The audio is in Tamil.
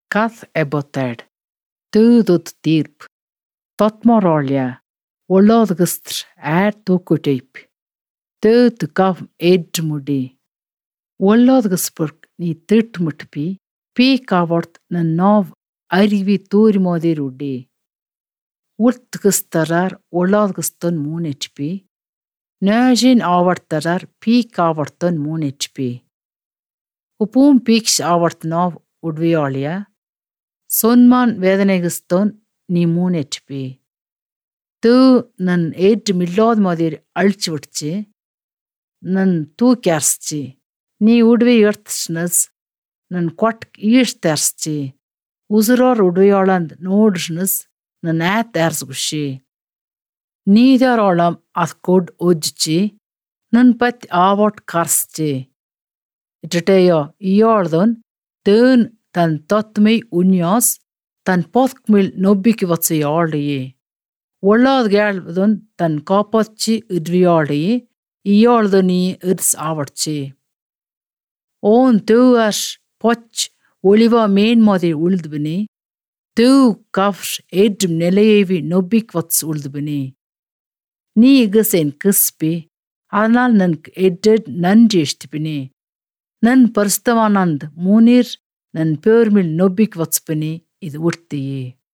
Cath ebotad. Dúdud dírp. Totmorália. Olódgustr túkuteip. Dúd gav edmudi. Olódguspurk நீ தீட்டுமுட்பி பீ காவர்த் நன் நாவ் அறிவி தூரிமோதிருடி. உர்த்குஸ்தரார் ஒலாத்குஸ்தன் மூனெச்பி. நேஜின் ஆவர்த்தரார் பீ காவர்த்தன் மூனெச்பி. உப்பூம் பீக்ஷ் ஆவர்த் நாவ் உட்வியாளியா. சொன்மான் வேதனைகுஸ்தன் நீ மூனெச்பி. தூ நன் ஏற்று மில்லாத மாதிரி அழிச்சு விடுச்சு. நன் தூக்கியார்ச்சி. நீ உட்வி எர்த்ஸ்னஸ் நன் கொட்க் ஈழ்த்தர்ச்சி. உசுரார் உட்வியாளந்த் நோடுஷ்னஸ் நன் ஏர்ஸ்குஷி. நீதாராளம் அத் கொட் ஒஜ்ச்சி. நன் பத் ஆவாட் கர்ச்சி. இட்டேயோ இயாழ்தன் தேன் தன் தத்மை உன்யாஸ் தன் பொத்க்மில் நொப்பிக்கு வச்சு யாழையே. ஒல்லாத கேள்வதன் தன் காப்பாச்சி இட்வியாழையே இயாழ்தனி இர்ஸ் ஆவட்சி. ஓன் தூவாஷ் பொச் ஒளிவா மேன் மாதிரி உழுதுபினி. தூ கவ்ஷ் ஏற்றும் நிலையேவி நொப்பிக் வச்சு உழுதுபினி. நீ இகசேன் கிஸ்பி. அதனால் நன்க் எட்டட் நன்றி எஷ்டிபினி. நன் பரிஸ்தவானந்த் மூனீர் நன் பேர்மில் நொப்பிக் வச்சுபினி இது உர்த்தியே.